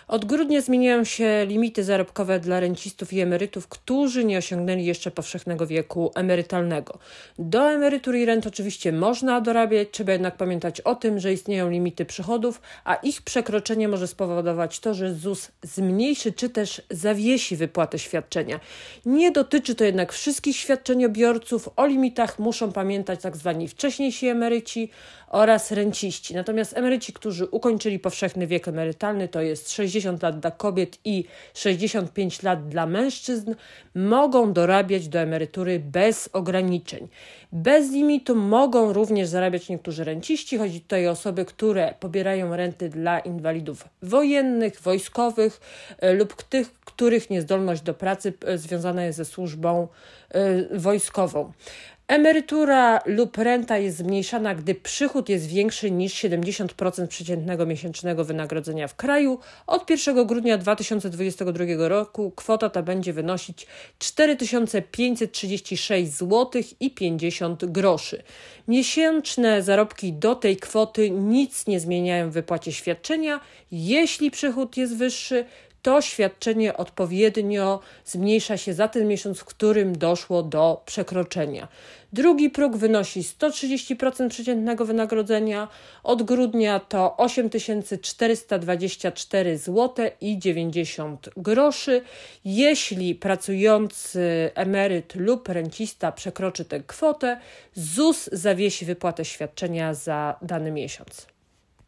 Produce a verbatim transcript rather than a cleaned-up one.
Od grudnia zmieniają się limity zarobkowe dla rencistów i emerytów, którzy nie osiągnęli jeszcze powszechnego wieku emerytalnego. Do emerytur i rent oczywiście można dorabiać, trzeba jednak pamiętać o tym, że istnieją limity przychodów, a ich przekroczenie może spowodować to, że ZUS zmniejszy czy też zawiesi wypłatę świadczenia. Nie dotyczy to jednak wszystkich świadczeniobiorców. O limitach muszą pamiętać tak zwani wcześniejsi emeryci oraz renciści. Natomiast emeryci, którzy ukończyli powszechny wiek emerytalny, to jest sześćdziesiąt lat dla kobiet i sześćdziesiąt pięć lat dla mężczyzn, mogą dorabiać do emerytury bez ograniczeń. Bez limitu mogą również zarabiać niektórzy renciści. Chodzi tutaj o osoby, które pobierają renty dla inwalidów wojennych, wojskowych lub tych, których niezdolność do pracy związana jest ze służbą wojskową. Emerytura lub renta jest zmniejszana, gdy przychód jest większy niż siedemdziesiąt procent przeciętnego miesięcznego wynagrodzenia w kraju. Od pierwszego grudnia dwa tysiące dwudziestego drugiego roku kwota ta będzie wynosić cztery tysiące pięćset trzydzieści sześć złotych i pięćdziesiąt groszy. Miesięczne zarobki do tej kwoty nic nie zmieniają w wypłacie świadczenia. Jeśli przychód jest wyższy, to świadczenie odpowiednio zmniejsza się za ten miesiąc, w którym doszło do przekroczenia. Drugi próg wynosi sto trzydzieści procent przeciętnego wynagrodzenia. Od grudnia to osiem tysięcy czterysta dwadzieścia cztery złote i dziewięćdziesiąt groszy. Jeśli pracujący emeryt lub rencista przekroczy tę kwotę, ZUS zawiesi wypłatę świadczenia za dany miesiąc.